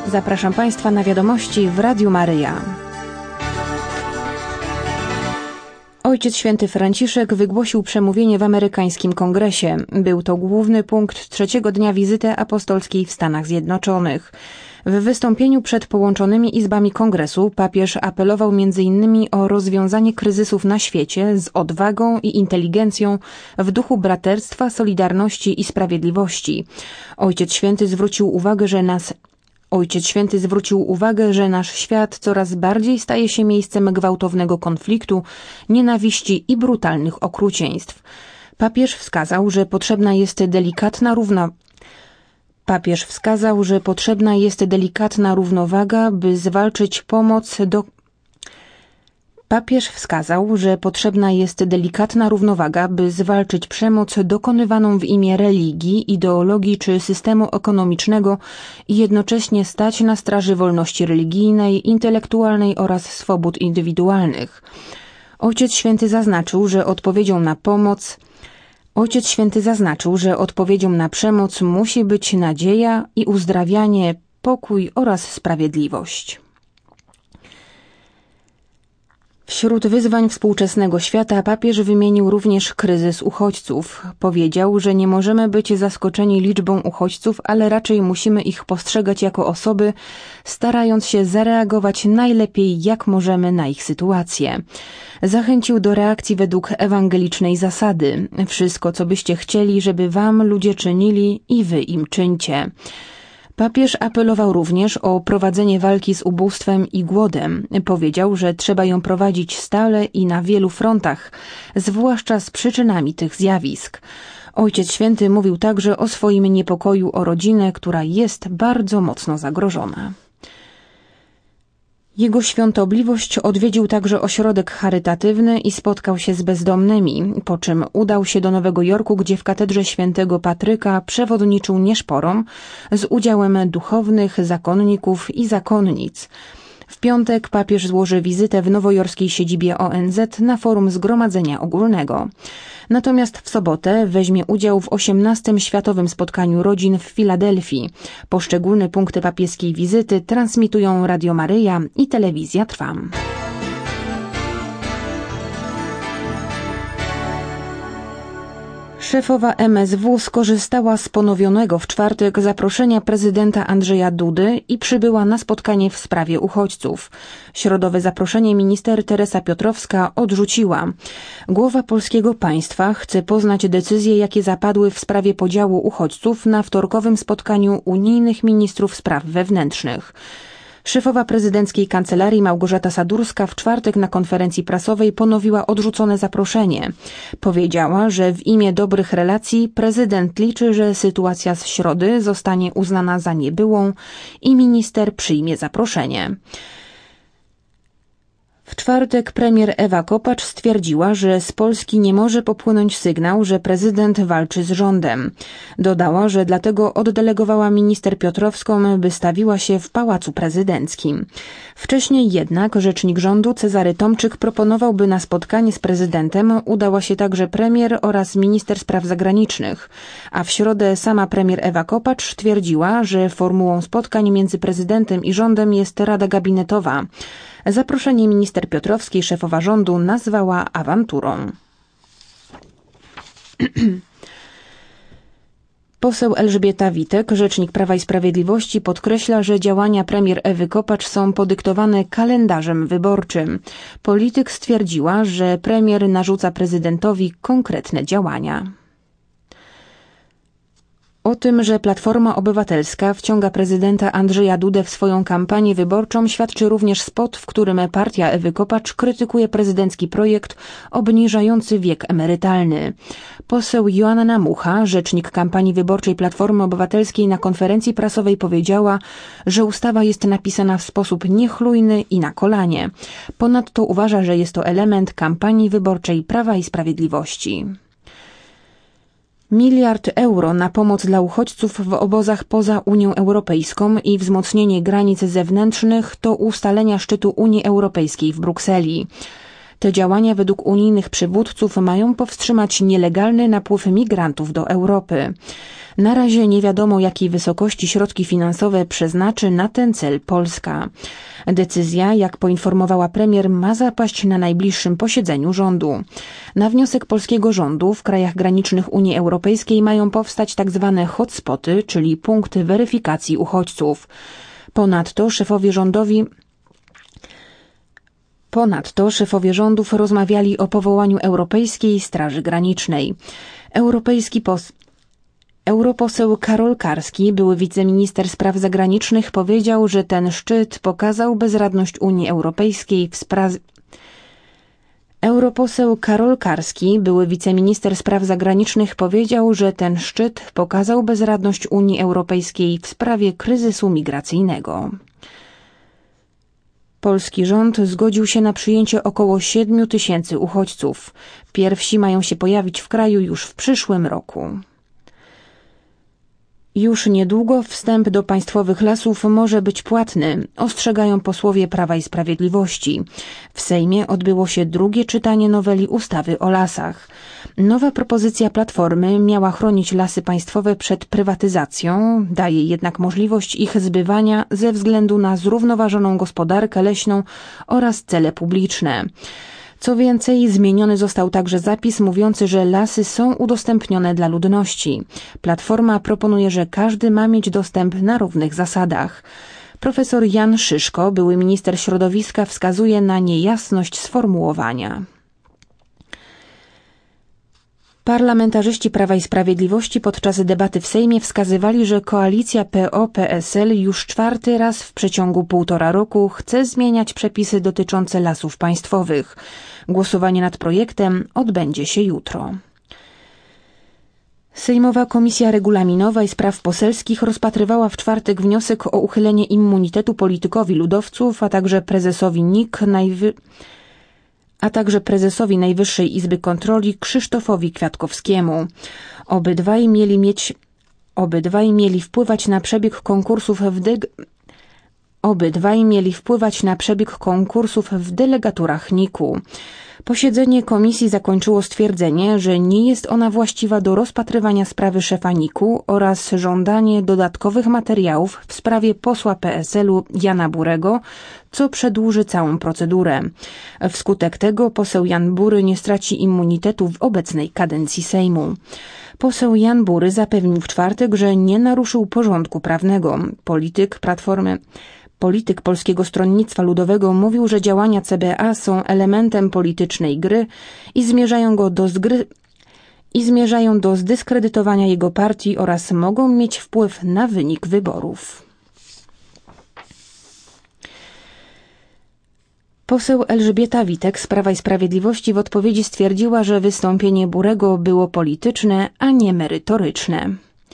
Zapraszam Państwa na wiadomości w Radiu Maryja. Ojciec Święty Franciszek wygłosił przemówienie w amerykańskim kongresie. Był to główny punkt trzeciego dnia wizyty apostolskiej w Stanach Zjednoczonych. W wystąpieniu przed połączonymi izbami kongresu papież apelował m.in. o rozwiązanie kryzysów na świecie z odwagą i inteligencją w duchu braterstwa, solidarności i sprawiedliwości. Ojciec Święty zwrócił uwagę, że nasz świat coraz bardziej staje się miejscem gwałtownego konfliktu, nienawiści i brutalnych okrucieństw. Papież wskazał, że potrzebna jest delikatna równowaga, by zwalczyć przemoc dokonywaną w imię religii, ideologii czy systemu ekonomicznego i jednocześnie stać na straży wolności religijnej, intelektualnej oraz swobód indywidualnych. Ojciec Święty zaznaczył, że odpowiedzią na przemoc musi być nadzieja i uzdrawianie, pokój oraz sprawiedliwość. Wśród wyzwań współczesnego świata papież wymienił również kryzys uchodźców. Powiedział, że nie możemy być zaskoczeni liczbą uchodźców, ale raczej musimy ich postrzegać jako osoby, starając się zareagować najlepiej jak możemy na ich sytuację. Zachęcił do reakcji według ewangelicznej zasady. Wszystko, co byście chcieli, żeby wam ludzie czynili i wy im czyńcie. Papież apelował również o prowadzenie walki z ubóstwem i głodem. Powiedział, że trzeba ją prowadzić stale i na wielu frontach, zwłaszcza z przyczynami tych zjawisk. Ojciec Święty mówił także o swoim niepokoju o rodzinę, która jest bardzo mocno zagrożona. Jego świątobliwość odwiedził także ośrodek charytatywny i spotkał się z bezdomnymi, po czym udał się do Nowego Jorku, gdzie w katedrze świętego Patryka przewodniczył nieszporom z udziałem duchownych, zakonników i zakonnic. W piątek papież złoży wizytę w nowojorskiej siedzibie ONZ na forum Zgromadzenia Ogólnego. Natomiast w sobotę weźmie udział w 18. Światowym Spotkaniu Rodzin w Filadelfii. Poszczególne punkty papieskiej wizyty transmitują Radio Maryja i Telewizja Trwam. Szefowa MSW skorzystała z ponowionego w czwartek zaproszenia prezydenta Andrzeja Dudy i przybyła na spotkanie w sprawie uchodźców. Środowe zaproszenie minister Teresa Piotrowska odrzuciła. Głowa polskiego państwa chce poznać decyzje, jakie zapadły w sprawie podziału uchodźców na wtorkowym spotkaniu unijnych ministrów spraw wewnętrznych. Szefowa prezydenckiej kancelarii Małgorzata Sadurska w czwartek na konferencji prasowej ponowiła odrzucone zaproszenie. Powiedziała, że w imię dobrych relacji prezydent liczy, że sytuacja z środy zostanie uznana za niebyłą i minister przyjmie zaproszenie. W czwartek premier Ewa Kopacz stwierdziła, że z Polski nie może popłynąć sygnał, że prezydent walczy z rządem. Dodała, że dlatego oddelegowała minister Piotrowską, by stawiła się w Pałacu Prezydenckim. Wcześniej jednak rzecznik rządu Cezary Tomczyk proponował, by na spotkanie z prezydentem udała się także premier oraz minister spraw zagranicznych. A w środę sama premier Ewa Kopacz twierdziła, że formułą spotkań między prezydentem i rządem jest Rada Gabinetowa. Zaproszenie minister Piotrowskiej szefowa rządu nazwała awanturą. Poseł Elżbieta Witek, rzecznik Prawa i Sprawiedliwości, podkreśla, że działania premier Ewy Kopacz są podyktowane kalendarzem wyborczym. Polityk stwierdziła, że premier narzuca prezydentowi konkretne działania. O tym, że Platforma Obywatelska wciąga prezydenta Andrzeja Dudę w swoją kampanię wyborczą, świadczy również spot, w którym partia Ewy Kopacz krytykuje prezydencki projekt obniżający wiek emerytalny. Poseł Joanna Mucha, rzecznik kampanii wyborczej Platformy Obywatelskiej, na konferencji prasowej powiedziała, że ustawa jest napisana w sposób niechlujny i na kolanie. Ponadto uważa, że jest to element kampanii wyborczej Prawa i Sprawiedliwości. 1 miliard euro na pomoc dla uchodźców w obozach poza Unią Europejską i wzmocnienie granic zewnętrznych to ustalenia szczytu Unii Europejskiej w Brukseli. Te działania według unijnych przywódców mają powstrzymać nielegalny napływ migrantów do Europy. Na razie nie wiadomo, jakiej wysokości środki finansowe przeznaczy na ten cel Polska. Decyzja, jak poinformowała premier, ma zapaść na najbliższym posiedzeniu rządu. Na wniosek polskiego rządu w krajach granicznych Unii Europejskiej mają powstać tzw. hotspoty, czyli punkty weryfikacji uchodźców. Ponadto szefowie rządów rozmawiali o powołaniu Europejskiej Straży Granicznej. Europoseł Karol Karski, były wiceminister spraw zagranicznych, powiedział, że ten szczyt pokazał bezradność Unii Europejskiej w sprawie... Europoseł Karol Karski, były wiceminister spraw zagranicznych, powiedział, że ten szczyt pokazał bezradność Unii Europejskiej w sprawie kryzysu migracyjnego. Polski rząd zgodził się na przyjęcie około 7 000 uchodźców. Pierwsi mają się pojawić w kraju już w przyszłym roku. Już niedługo wstęp do państwowych lasów może być płatny, ostrzegają posłowie Prawa i Sprawiedliwości. W Sejmie odbyło się drugie czytanie noweli ustawy o lasach. Nowa propozycja Platformy miała chronić lasy państwowe przed prywatyzacją, daje jednak możliwość ich zbywania ze względu na zrównoważoną gospodarkę leśną oraz cele publiczne. Co więcej, zmieniony został także zapis mówiący, że lasy są udostępnione dla ludności. Platforma proponuje, że każdy ma mieć dostęp na równych zasadach. Profesor Jan Szyszko, były minister środowiska, wskazuje na niejasność sformułowania. Parlamentarzyści Prawa i Sprawiedliwości podczas debaty w Sejmie wskazywali, że koalicja PO-PSL już 4. raz w przeciągu 1,5 roku chce zmieniać przepisy dotyczące lasów państwowych. Głosowanie nad projektem odbędzie się jutro. Sejmowa Komisja Regulaminowa i Spraw Poselskich rozpatrywała w czwartek wniosek o uchylenie immunitetu politykowi ludowców, a także prezesowi NIK, a także prezesowi Najwyższej Izby Kontroli Krzysztofowi Kwiatkowskiemu. Obydwaj mieli wpływać na przebieg konkursów w delegaturach NIK-u. Posiedzenie komisji zakończyło stwierdzenie, że nie jest ona właściwa do rozpatrywania sprawy szefa NIK-u oraz żądanie dodatkowych materiałów w sprawie posła PSL-u Jana Burego, co przedłuży całą procedurę. Wskutek tego poseł Jan Bury nie straci immunitetu w obecnej kadencji Sejmu. Poseł Jan Bury zapewnił w czwartek, że nie naruszył porządku prawnego. Polityk Polskiego Stronnictwa Ludowego mówił, że działania CBA są elementem politycznej gry i zmierzają do zdyskredytowania jego partii oraz mogą mieć wpływ na wynik wyborów. Poseł Elżbieta Witek z Prawa i Sprawiedliwości w odpowiedzi stwierdziła, że wystąpienie Burego było polityczne, a nie merytoryczne.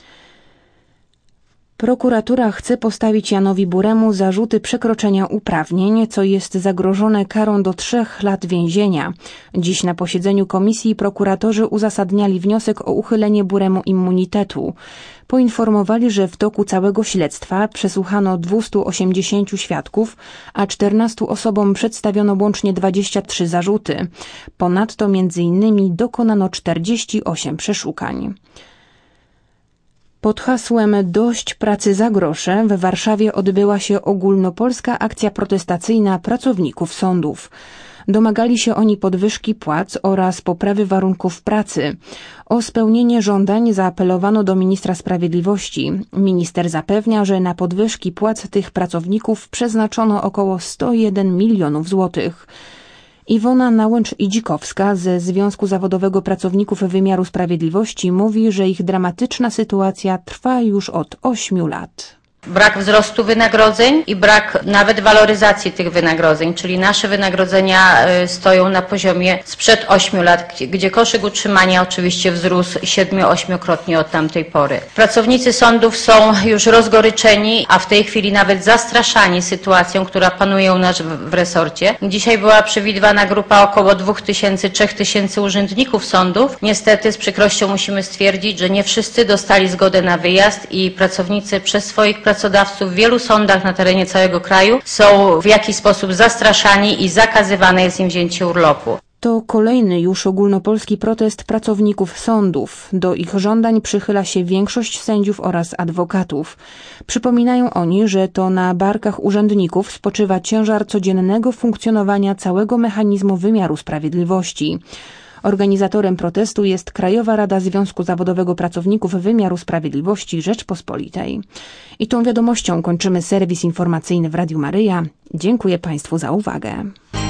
Prokuratura chce postawić Janowi Buremu zarzuty przekroczenia uprawnień, co jest zagrożone karą do 3 lat więzienia. Dziś na posiedzeniu komisji prokuratorzy uzasadniali wniosek o uchylenie Buremu immunitetu. Poinformowali, że w toku całego śledztwa przesłuchano 280 świadków, a 14 osobom przedstawiono łącznie 23 zarzuty. Ponadto m.in. dokonano 48 przeszukań. Pod hasłem „Dość pracy za grosze” w Warszawie odbyła się ogólnopolska akcja protestacyjna pracowników sądów. Domagali się oni podwyżki płac oraz poprawy warunków pracy. O spełnienie żądań zaapelowano do ministra sprawiedliwości. Minister zapewnia, że na podwyżki płac tych pracowników przeznaczono około 101 milionów złotych. Iwona Nałęcz-Idzikowska ze Związku Zawodowego Pracowników Wymiaru Sprawiedliwości mówi, że ich dramatyczna sytuacja trwa już od 8 lat. Brak wzrostu wynagrodzeń i brak nawet waloryzacji tych wynagrodzeń, czyli nasze wynagrodzenia stoją na poziomie sprzed 8 lat, gdzie koszyk utrzymania oczywiście wzrósł 7-8-krotnie od tamtej pory. Pracownicy sądów są już rozgoryczeni, a w tej chwili nawet zastraszani sytuacją, która panuje u nas w resorcie. Dzisiaj była przewidywana grupa około 2000-3000 urzędników sądów. Niestety z przykrością musimy stwierdzić, że nie wszyscy dostali zgodę na wyjazd i pracownicy przez swoich pracodawców w wielu sądach na terenie całego kraju są w jakiś sposób zastraszani i zakazywane jest im wzięcie urlopu. To kolejny już ogólnopolski protest pracowników sądów. Do ich żądań przychyla się większość sędziów oraz adwokatów. Przypominają oni, że to na barkach urzędników spoczywa ciężar codziennego funkcjonowania całego mechanizmu wymiaru sprawiedliwości. Organizatorem protestu jest Krajowa Rada Związku Zawodowego Pracowników Wymiaru Sprawiedliwości Rzeczpospolitej. I tą wiadomością kończymy serwis informacyjny w Radiu Maryja. Dziękuję Państwu za uwagę.